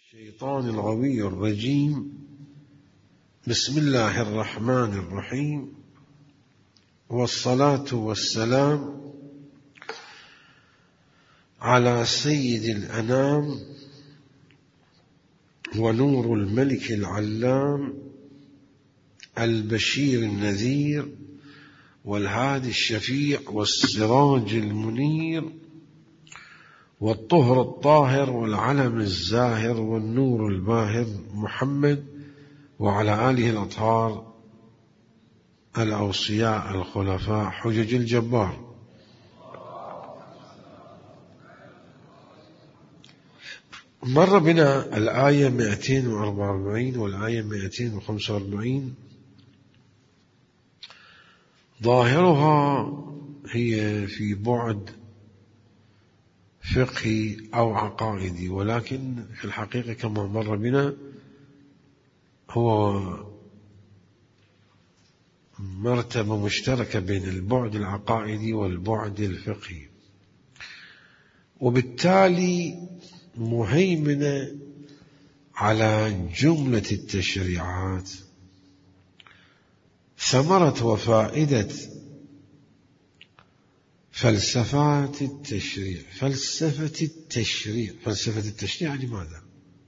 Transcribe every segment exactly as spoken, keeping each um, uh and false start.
الشيطان الغوي الرجيم. بسم الله الرحمن الرحيم، والصلاة والسلام على سيد الأنام ونور الملك العلام البشير النذير والهادي الشفيع والسراج المنير والطهر الطاهر والعلم الزاهر والنور الباهر محمد وعلى آله الأطهار الأوصياء الخلفاء حجج الجبار. مر بنا الآية مئتين وأربعة وأربعين والآية مئتين وخمسة وأربعين، ظاهرها هي في بعد فقهي أو عقائدي، ولكن في الحقيقة كما مر بنا هو مرتبة مشتركة بين البعد العقائدي والبعد الفقهي، وبالتالي مهيمنة على جملة التشريعات. ثمرة وفائدة فلسفات التشريع. فلسفة التشريع فلسفة التشريع يعني ماذا؟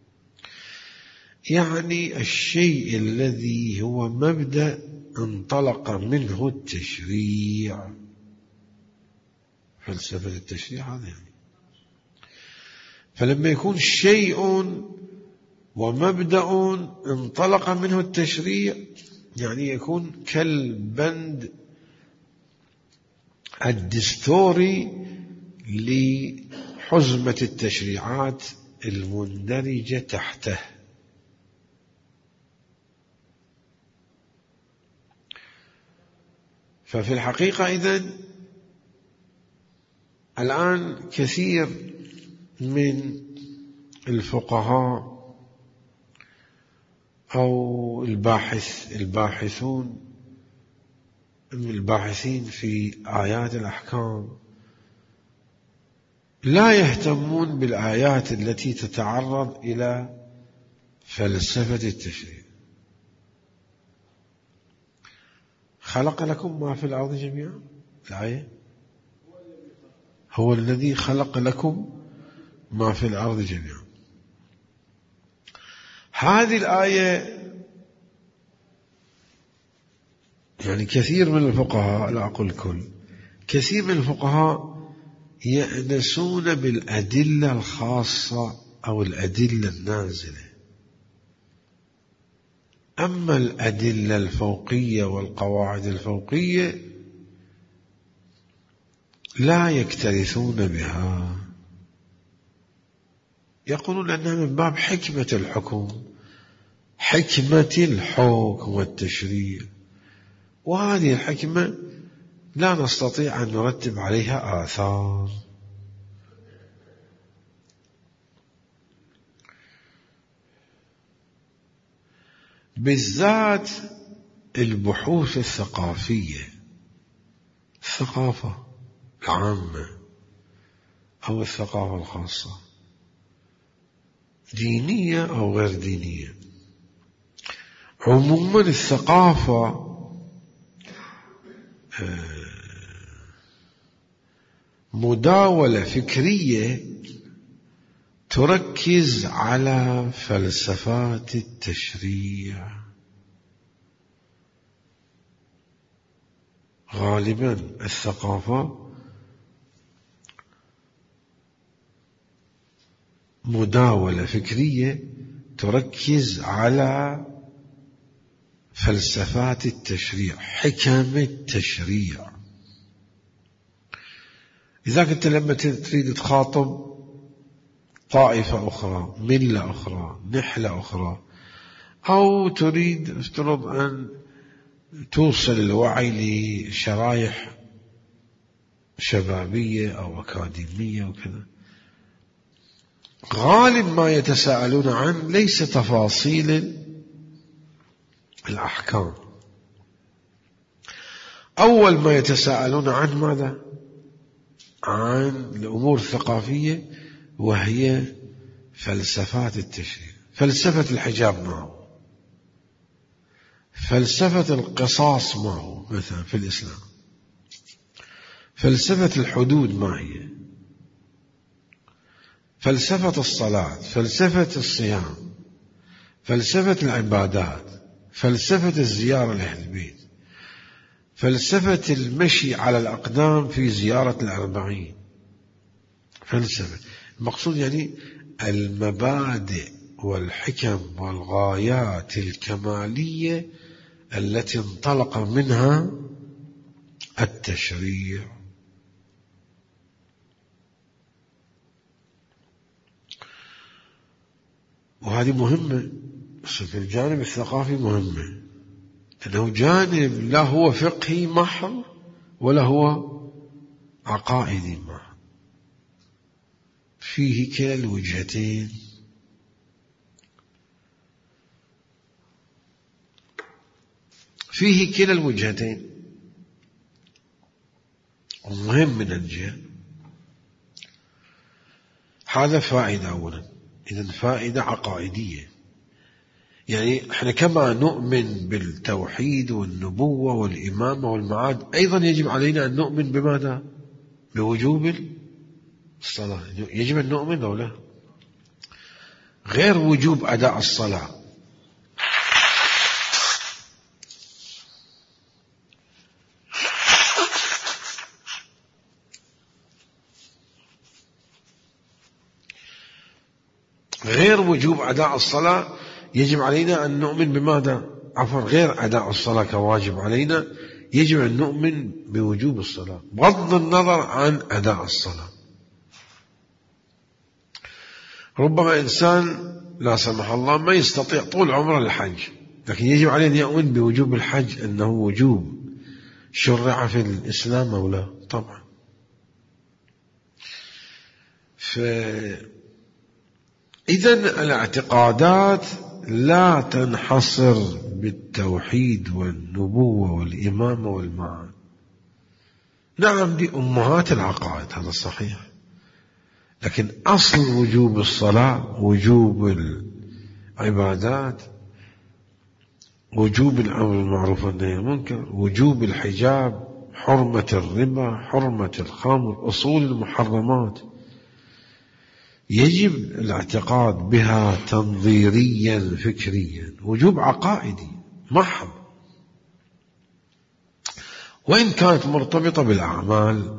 يعني الشيء الذي هو مبدأ انطلق منه التشريع. فلسفة التشريع هذا يعني. فلما يكون شيء ومبدأ انطلق منه التشريع يعني يكون كالبند الدستوري لحزمة التشريعات المندرجة تحته. ففي الحقيقة إذن الآن كثير من الفقهاء أو الباحث الباحثون الباحثين في آيات الأحكام لا يهتمون بالآيات التي تتعرض إلى فلسفة التشريع. خلق لكم ما في الأرض جميعا، الآية هو الذي خلق لكم ما في الأرض جميعا. هذه الآية يعني كثير من الفقهاء، لا أقول كل، كثير من الفقهاء يأنسون بالأدلة الخاصة أو الأدلة النازلة، أما الأدلة الفوقية والقواعد الفوقية لا يكترثون بها، يقولون أنها من باب حكمة الحكم، حكمة الحكم والتشريع، وهذه الحكمة لا نستطيع أن نرتب عليها آثار. بالذات البحوث الثقافية، الثقافة العامة أو الثقافة الخاصة، دينية أو غير دينية. عموما الثقافة مداولة فكرية تركز على فلسفات التشريع. غالبا الثقافة مداولة فكرية تركز على فلسفات التشريع، حكم التشريع. إذا كنت لما تريد تخاطب طائفة أخرى، ملة أخرى، نحلة أخرى، أو تريد افترض أن توصل الوعي لشرائح شبابية أو أكاديمية وكذا، غالب ما يتساءلون عن ليس تفاصيل الأحكام. أول ما يتساءلون عن ماذا؟ عن الأمور الثقافية، وهي فلسفات التشريع. فلسفة الحجاب ما هو؟ فلسفة القصاص ما هو مثلا في الإسلام؟ فلسفة الحدود ما هي؟ فلسفة الصلاة، فلسفة الصيام، فلسفة العبادات، فلسفة الزيارة لأهل البيت، فلسفة المشي على الأقدام في زيارة الأربعين. فلسفة المقصود يعني المبادئ والحكم والغايات الكمالية التي انطلق منها التشريع. وهذه مهمة في الجانب الثقافي، مهمة أنه جانب لا هو فقهي محض ولا هو عقائدي محض، فيه كلا الوجهتين. فيه كلا الوجهتين ومهم من الجهة. هذا فائدة أولا. إذن فائدة عقائدية، يعني احنا كما نؤمن بالتوحيد والنبوة والإمامة والمعاد، أيضا يجب علينا أن نؤمن بماذا؟ بوجوب الصلاة. يجب أن نؤمن أو لا؟ غير وجوب أداء الصلاة، غير وجوب أداء الصلاة يجب علينا أن نؤمن بماذا؟ عفوا، غير أداء الصلاة كواجب علينا يجب أن نؤمن بوجوب الصلاة بغض النظر عن أداء الصلاة. ربما إنسان لا سمح الله ما يستطيع طول عمره الحج، لكن يجب عليه أن يؤمن بوجوب الحج، أنه وجوب شرع في الإسلام أو لا؟ طبعا. فإذن الاعتقادات لا تنحصر بالتوحيد والنبوة والإمامة والمعاد. نعم دي أمهات العقائد، هذا صحيح، لكن أصل وجوب الصلاة، وجوب العبادات، وجوب الأمر بالمعروف والنهي عن المنكر، وجوب الحجاب، حرمة الربا، حرمة الخمر، أصول المحرمات، يجب الاعتقاد بها تنظيريا فكريا، وجوب عقائدي محض، وإن كانت مرتبطة بالأعمال.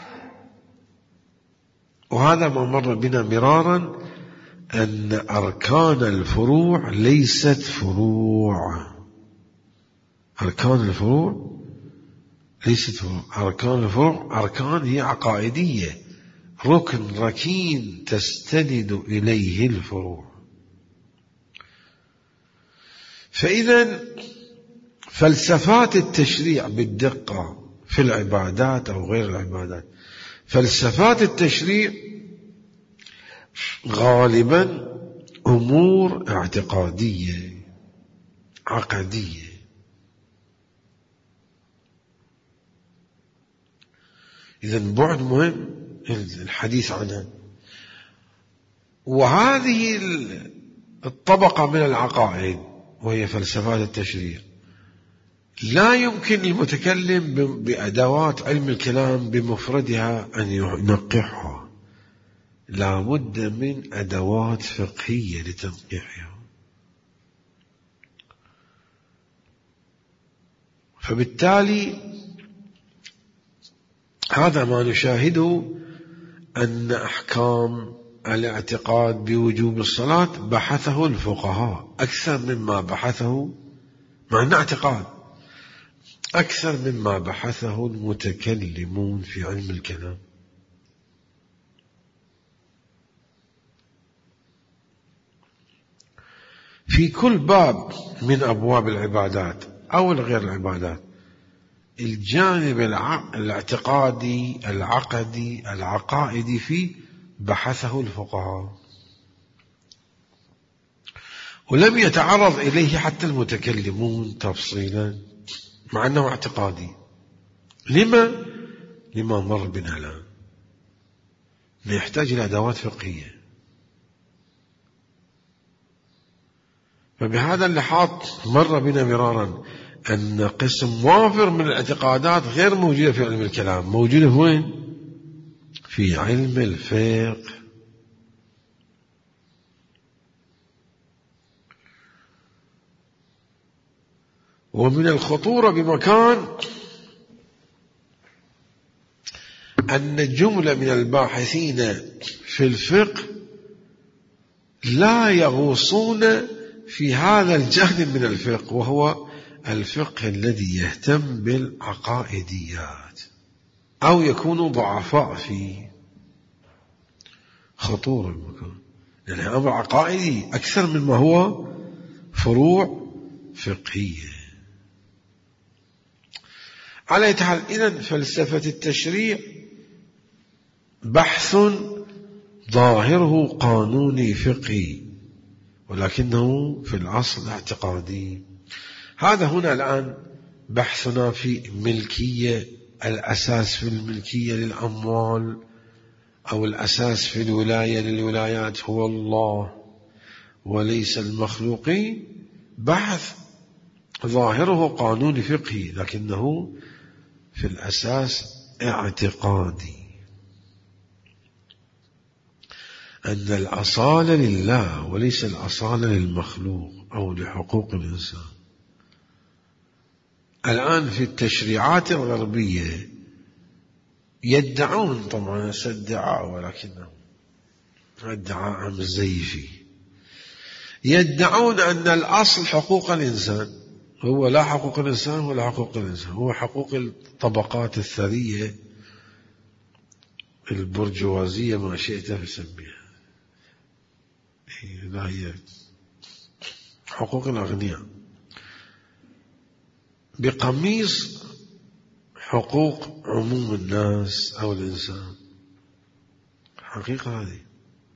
وهذا ما مر بنا مرارا، أن أركان الفروع ليست فروع. أركان الفروع ليست فروع. أركان الفروع أركان هي عقائدية، ركن ركين تستند إليه الفروع. فإذا فلسفات التشريع بالدقة في العبادات أو غير العبادات، فلسفات التشريع غالبا أمور اعتقادية عقدية. إذن بعد مهم الحديث عنها. وهذه الطبقة من العقائد وهي فلسفات التشريع لا يمكن المتكلم بأدوات علم الكلام بمفردها أن ينقحها، لا بد من أدوات فقهية لتنقيحها. فبالتالي هذا ما نشاهده، أن أحكام الاعتقاد بوجوب الصلاة بحثه الفقهاء أكثر مما بحثه، مع أن اعتقاد أكثر مما بحثه المتكلمون في علم الكلام. في كل باب من أبواب العبادات أو غير العبادات، الجانب الاعتقادي العقدي العقائدي فيه بحثه الفقهاء، ولم يتعرض إليه حتى المتكلمون تفصيلا، مع أنه اعتقادي. لما؟ لما مر بنا الآن، يحتاج إلى أدوات فقهية. فبهذا اللحاظ مر بنا مرارا أن قسم وافر من الاعتقادات غير موجودة في علم الكلام، موجودة وين؟ في علم الفقه. ومن الخطورة بمكان أن جملة من الباحثين في الفقه لا يغوصون في هذا الجانب من الفقه، وهو الفقه الذي يهتم بالعقائديات، أو يكونوا ضعفاء فيه. خطورة بمكان، يعني أمر عقائدي أكثر مما هو فروع فقهية. على أي حال، إذن فلسفة التشريع بحث ظاهره قانوني فقهي، ولكنه في الأصل اعتقادي. هذا هنا الآن بحثنا في ملكية، الأساس في الملكية للأموال أو الأساس في الولاية للولايات هو الله وليس المخلوقين. بحث ظاهره قانوني فقهي، لكنه في الأساس اعتقادي، أن الأصالة لله وليس الأصالة للمخلوق أو لحقوق الإنسان. الآن في التشريعات الغربية يدعون، طبعا ادعاء ولكنه ادعاء مزيفي، يدعون أن الأصل حقوق الإنسان هو لا حقوق الإنسان ولا حقوق الإنسان، هو حقوق الطبقات الثرية البرجوازية ما شئت فسميها، لا هي حقوق الأغنياء بقميص حقوق عموم الناس أو الإنسان. حقيقة هذه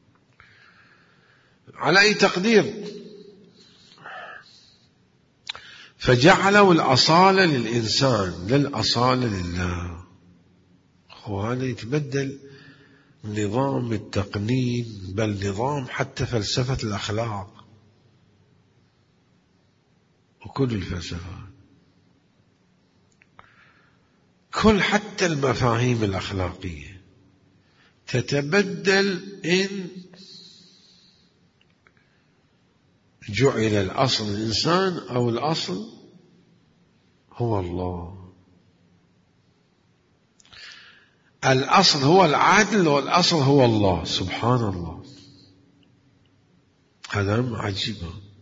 على أي تقدير، فجعلوا الأصالة للإنسان للأصالة لله، وهذا يتبدل نظام التقنين، بل نظام حتى فلسفة الأخلاق وكل الفلسفات، كل حتى المفاهيم الأخلاقية تتبدل إن جعل الأصل الإنسان أو الأصل هو الله. الأصل هو العدل والأصل هو الله، سبحان الله. هذا عجيب،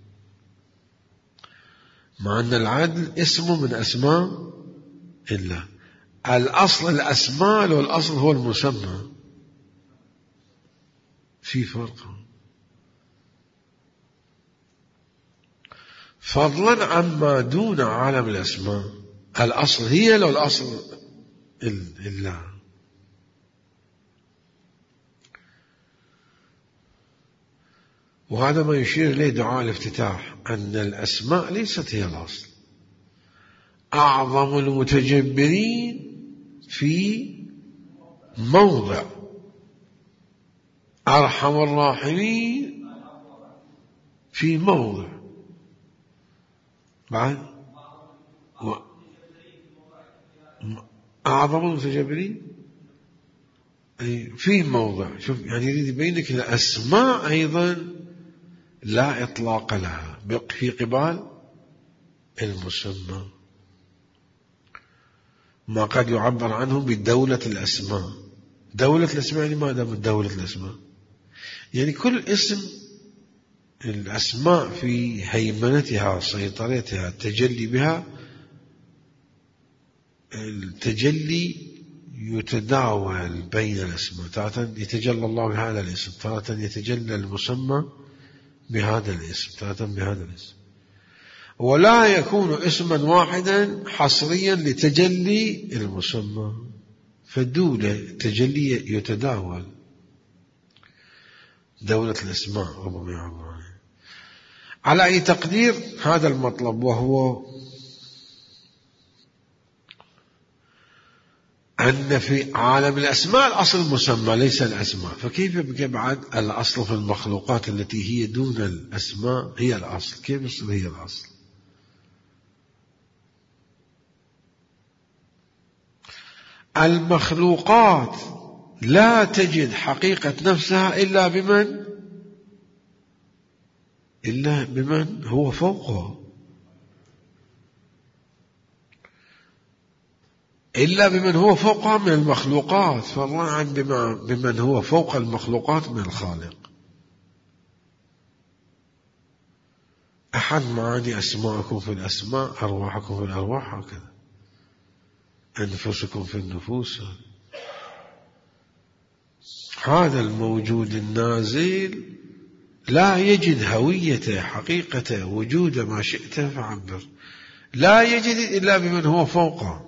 مع أن العدل اسم من أسماء الله. الأصل الأسماء والأصل هو المسمى، في فرق. فضلا عما دون عالم الأسماء، الأصل هي لو الأصل الله. وهذا ما يشير إليه دعاء الافتتاح، أن الأسماء ليست هي الأصل. أعظم المتجبرين في موضع، أرحم الراحمين في موضع، بعد أعظم المتجبرين في موضع. شوف، يعني يريد يبينك الأسماء أيضا لا إطلاق لها في قبال المسمى، ما قد يعبر عنه بدولة الأسماء. دولة الأسماء يعني ماذا بالدولة الأسماء؟ يعني كل اسم الأسماء في هيمنتها، سيطرتها، التجلي بها، التجلي يتداول بين الأسماء. تارة يتجلى الله بهذا الاسم، تارة يتجلى المسمى بهذا الاسم، تارة بهذا الاسم، ولا يكون اسما واحدا حصريا لتجلي المسمى، فالدولة تجلي يتداول. دولة الأسماء ربما يعبر عنها. على أي تقدير هذا المطلب، وهو أن في عالم الأسماء الأصل مسمى ليس الأسماء، فكيف بك بعد الأصل في المخلوقات التي هي دون الأسماء هي الأصل؟ كيف يصير هي الأصل؟ المخلوقات لا تجد حقيقة نفسها إلا بمن إلا بمن هو فوقها، إلا بمن هو فوقها من المخلوقات، فالله عن بمن هو فوق المخلوقات من الخالق. أحد معاني أسماءكم في الأسماء، أرواحكم في الأرواح، هكذا أنفسكم في النفوس. هذا الموجود النازل لا يجد هويته حقيقته وجود ما شئت فعبر، لا يجد إلا بمن هو فوقه.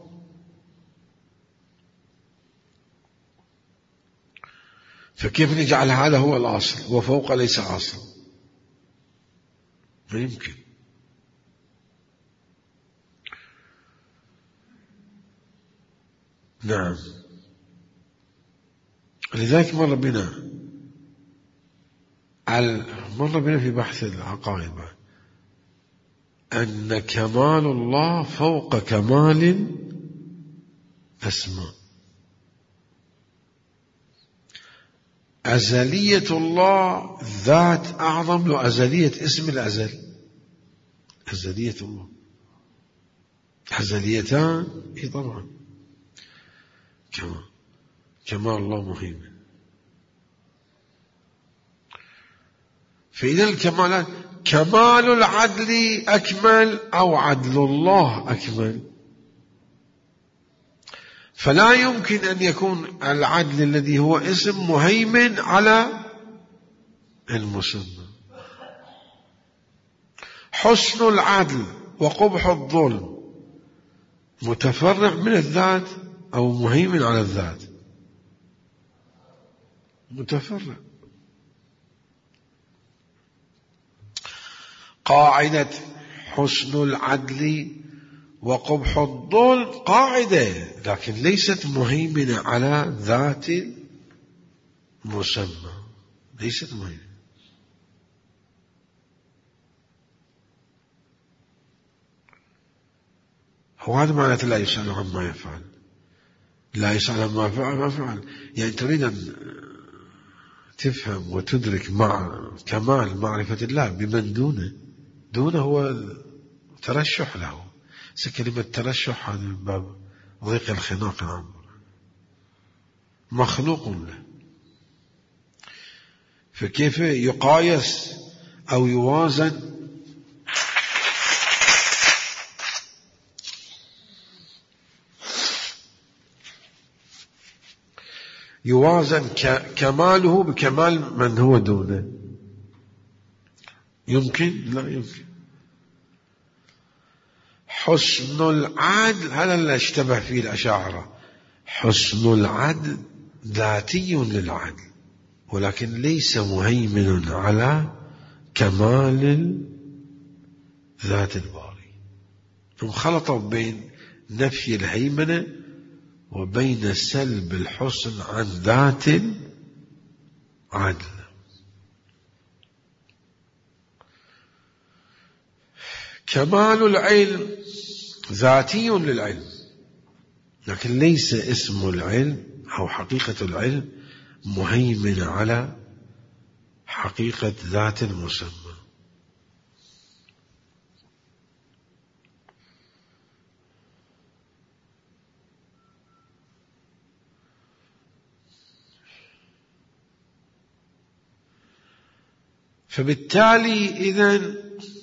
فكيف نجعل هذا هو الأصل وفوق ليس أصل؟ ما يمكن. نعم. لذلك مر بنا مر بنا في بحث العقائد أن كمال الله فوق كمال الأسماء. أزلية الله ذات أعظم له أزلية اسم الأزل. أزلية الله أزليتان، إيه طبعا كمال كمال الله مهم. فإذا الكمالات كمال العدل أكمل أو عدل الله أكمل، فلا يمكن أن يكون العدل الذي هو اسم مهيمن على المسمى. حسن العدل وقبح الظلم متفرع من الذات أو مهيمن على الذات؟ متفرع. قاعدة حسن العدل وقبح الظلم قاعدة، لكن ليست مهيمنة على ذات المسمى، ليست مهيمنة. وهذا معناته لا يسأل عما يفعل، لا يسأل عما فعل ما فعل. يعني تريد أن تفهم وتدرك مع كمال معرفة الله بمن دونه، دونه هو ترشح له. كلمة ترشح هذا من باب ضيق الخناق، نعم، مخلوق له. فكيف يقايس أو يوازن يوازن كماله بكمال من هو دونه؟ يمكن؟ لا يمكن. حسن العدل هذا اللي اشتبه فيه الأشاعرة. حسن العدل ذاتي للعدل، ولكن ليس مهيمن على كمال ذات الباري. هم خلطوا بين نفي الهيمنة وبين سلب الحسن عن ذات العدل. كمال العلم ذاتي للعلم، لكن ليس اسم العلم أو حقيقة العلم مهيمن على حقيقة ذات المسمى. فبالتالي إذن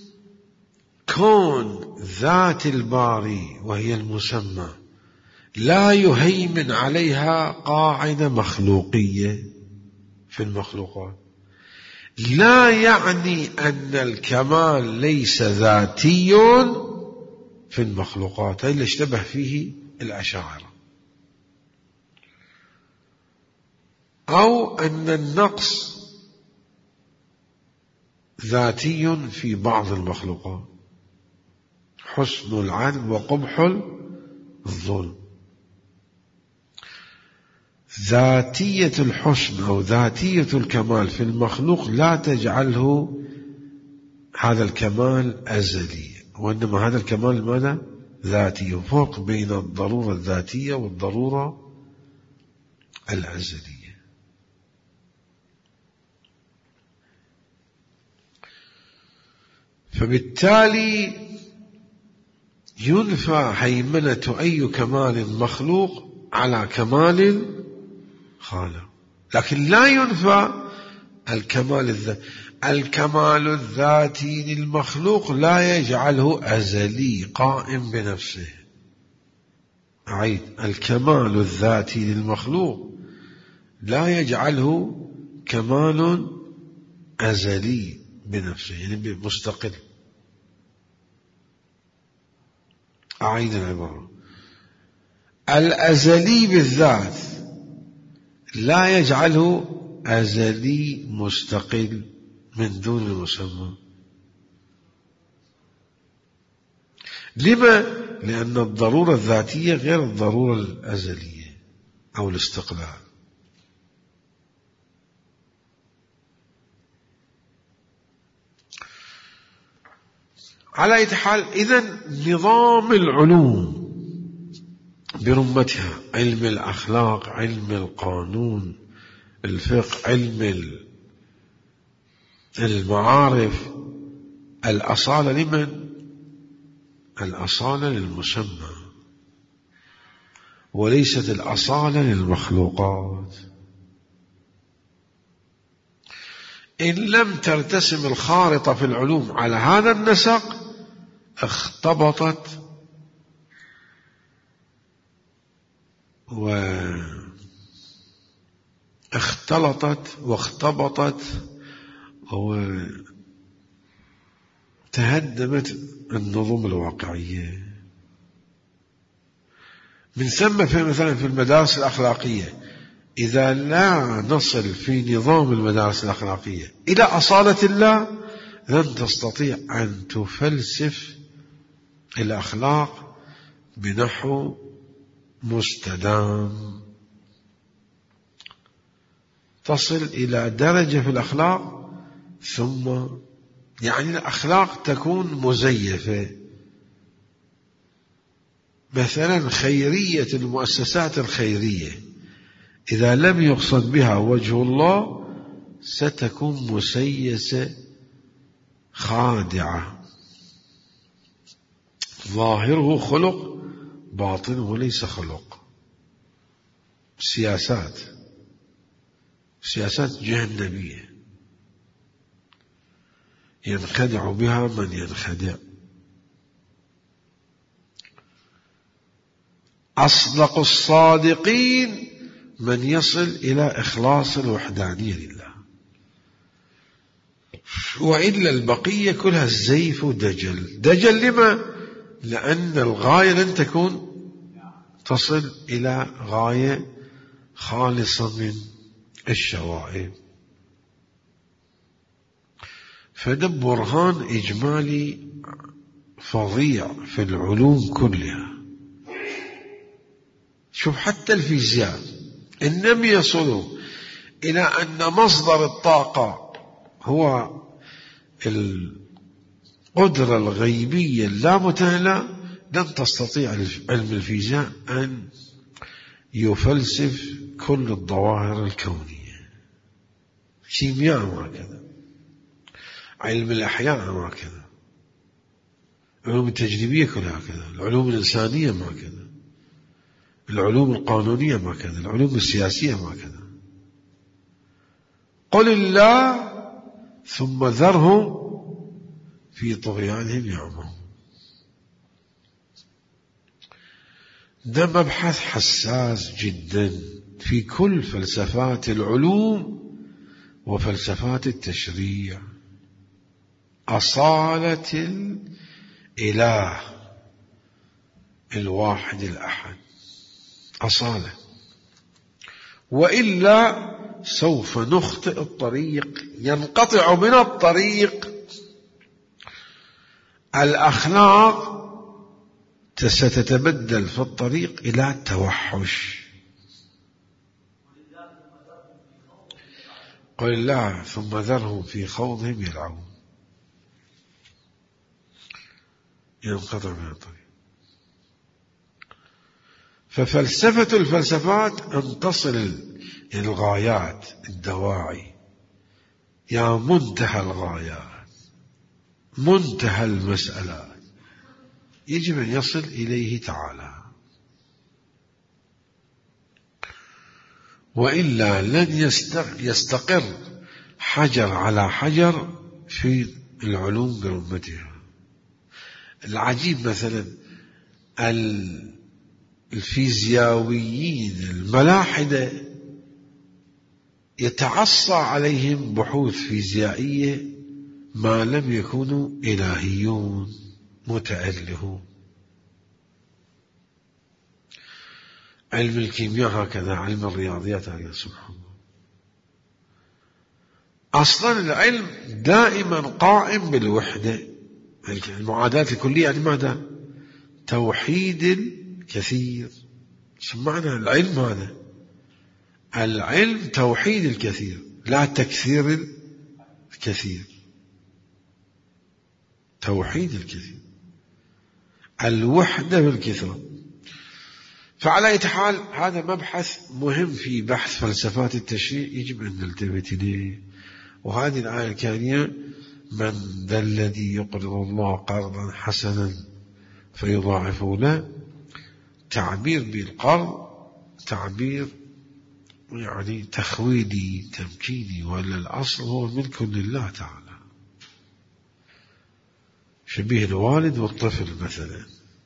كون ذات الباري وهي المسمى لا يهيمن عليها قاعدة مخلوقية في المخلوقات، لا يعني أن الكمال ليس ذاتي في المخلوقات. هذا اللي اشتبه فيه الأشاعرة. أو أن النقص ذاتي في بعض المخلوقات، حسن العدل وقبح الظلم. ذاتية الحسن أو ذاتية الكمال في المخلوق لا تجعله هذا الكمال أزلي، وإنما هذا الكمال ماذا؟ ذاتي. فرق بين الضرورة الذاتية والضرورة الأزلية. فبالتالي ينفى هيمنة أي كمال مخلوق على كمال خالق، لكن لا ينفى الكمال الذاتي. الكمال الذاتي للمخلوق لا يجعله أزلي قائم بنفسه. أعيد، الكمال الذاتي للمخلوق لا يجعله كمال أزلي بنفسه، يعني مستقل. أعيد العبارة، الأزلي بالذات لا يجعله أزلي مستقل من دون المسمى. لما؟ لأن الضرورة الذاتية غير الضرورة الأزلية أو الاستقلال. على أي حال، إذن نظام العلوم برمتها، علم الأخلاق، علم القانون، الفقه، علم المعارف، الأصالة لمن؟ الأصالة للمسمى، وليست الأصالة للمخلوقات. إن لم ترتسم الخارطة في العلوم على هذا النسق اختبطت واختلطت واختبطت وتهدمت النظم الواقعية. من ثم في مثلا في المدارس الأخلاقية، إذا لا نصل في نظام المدارس الأخلاقية إلى أصالة الله لن تستطيع أن تفلسف الأخلاق بنحو مستدام. تصل إلى درجة في الأخلاق ثم يعني الأخلاق تكون مزيفة. مثلا خيرية المؤسسات الخيرية إذا لم يقصد بها وجه الله ستكون مسيسة خادعة، ظاهره خلق باطنه ليس خلق. سياسات سياسات جهنمية ينخدع بها من ينخدع. أصدق الصادقين من يصل إلى إخلاص الوحدانية لله، وإلا البقية كلها الزيف ودجل. دجل لما؟ لأن الغاية لن تكون تصل إلى غاية خالصة من الشوائب. فده برهان إجمالي فظيع في العلوم كلها. شوف حتى الفيزياء إن لم يصلوا إلى أن مصدر الطاقة هو القدرة الغيبية اللامتهلة، لن تستطيع علم الفيزياء أن يفلسف كل الظواهر الكونية. كيمياء ما كذا، علم الأحياء ما كذا، العلوم التجريبية كلها كذا، العلوم الإنسانية ما كذا، العلوم القانونية ما كذا، العلوم السياسية ما كذا. قل الله ثم ذرهم في طغيانهم يعمهون. ده مبحث حساس جدا في كل فلسفات العلوم وفلسفات التشريع. أصالة الإله الواحد الأحد أصالة، وإلا سوف نخطئ الطريق، ينقطع من الطريق. الأخلاق ستتبدل في الطريق إلى توحش. قل الله ثم ذرهم في خوضهم يلعبون، ينقطع من الطريق. ففلسفة الفلسفات أن تصل الغايات، الدواعي، يا منتهى الغايات، منتهى المسألات، يجب أن يصل إليه تعالى، وإلا لن يستقر حجر على حجر في العلوم برمتها. العجيب مثلا الفيزيائيين الملاحدة يتعصى عليهم بحوث فيزيائية ما لم يكونوا إلهيون متألهون. علم الكيمياء هكذا، علم الرياضيات هكذا، سبحان الله. أصلا العلم دائما قائم بالوحدة، المعادلات الكلية يعني ماذا؟ توحيد الكثير. شو معنى العلم هذا؟ العلم توحيد الكثير لا تكثير الكثير، توحيد الكثير، الوحدة بالكثرة. فعلى أي حال هذا مبحث مهم في بحث فلسفات التشريع، يجب أن نلتفت إليه. وهذه الآية الكريمة: من ذا الذي يقرض الله قرضا حسنا فيضاعفه له، تعبير بالقرض تعبير يعني تخويدي تمكيني، ولا الأصل هو ملك لله تعالى، شبيه الوالد والطفل مثلا.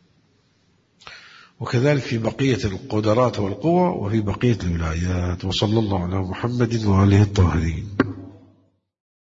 وكذلك في بقية القدرات والقوى وفي بقية الولايات. وصلى الله على محمد وآله الطاهرين.